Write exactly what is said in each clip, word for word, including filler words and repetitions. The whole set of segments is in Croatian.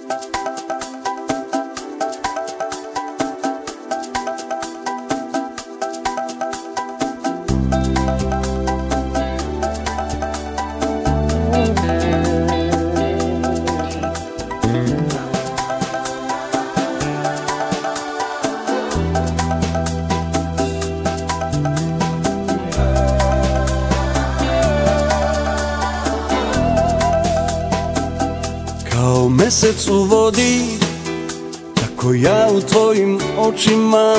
Kao mesec u vodi, tako ja u tvojim očima.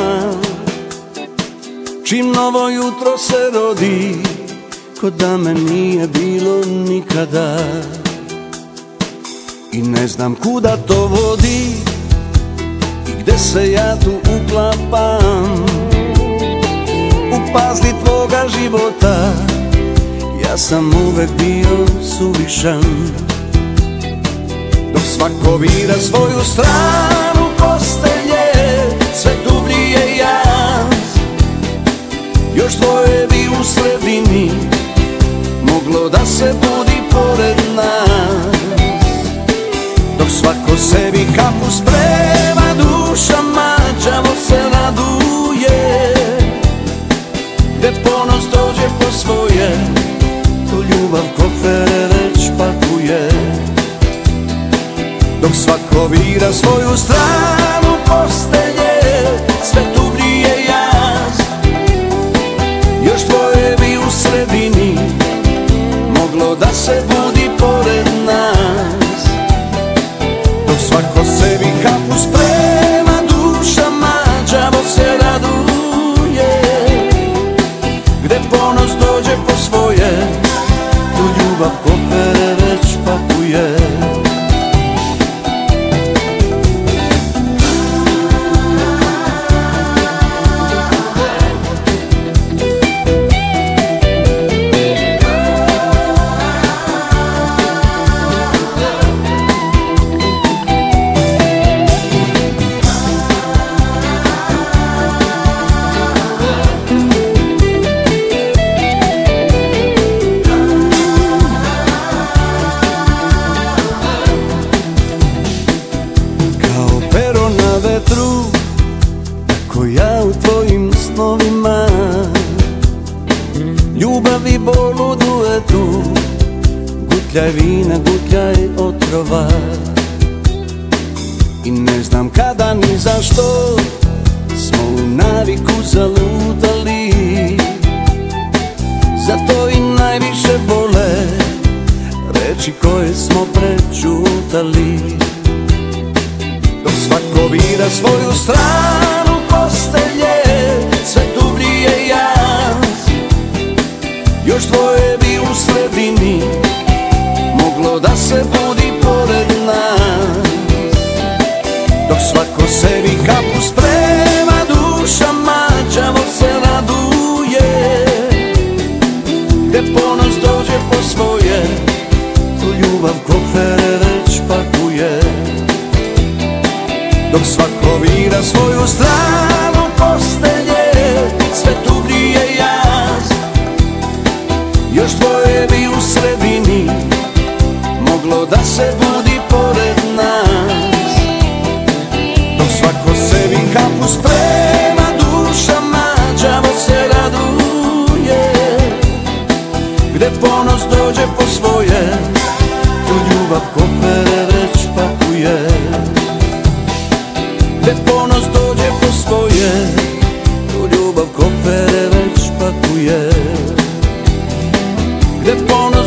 Čim novo jutro se rodi, ko da me nije bilo nikada. I ne znam kuda to vodi i gde se ja tu uklapam. U pazli tvoga života ja sam uvek bio suvišan. Dok svako vira svoju stranu postelje, sve dublji je jaz. Još dvoje bi u sredini moglo da se budi pored nas. Dok svako sebi kapu sprema, duša mađavo se raduje. Gde ponos dođe po svoje, tu ljubav kofere već pakuje. Dok svako vira svoju stranu postelje, sve dublji je jaz. Još dvoje bi u sredini moglo da se budi pored nas. Dok svako sebi kapu sprema, duša mađavo se raduje. Gde ponos dođe po svoje, tu ljubav kofere već pakuje. Tako ja u tvojim snovima, ljubav i bol u duetu, gutljaj vina, gutljaj otrova. I ne znam kada ni zašto smo u naviku zalutali. Zato i najviše bole reči koje smo prečutali. Dok svako vira svoju stranu postelje, sve dublji je jaz. Još dvoje bi u sredini moglo da se budi pored nas. Dok svako sebi kapu sprema, duša mađavo se raduje. Gde ponos dođe po svoje, tu ljubav kofere već pakuje. Dok svako vira svoju stranu postelje, sve dublji je jaz. Još dvoje bi u sredini moglo da se budi pored nas. Dok svako sebi kapu sprema, duša mađavo se raduje. Gde ponos dođe po svoje, tu ljubav kofere već pakuje. Gde ponos dođe po svoje, tu ljubav kofere već pakuje. Gde ponos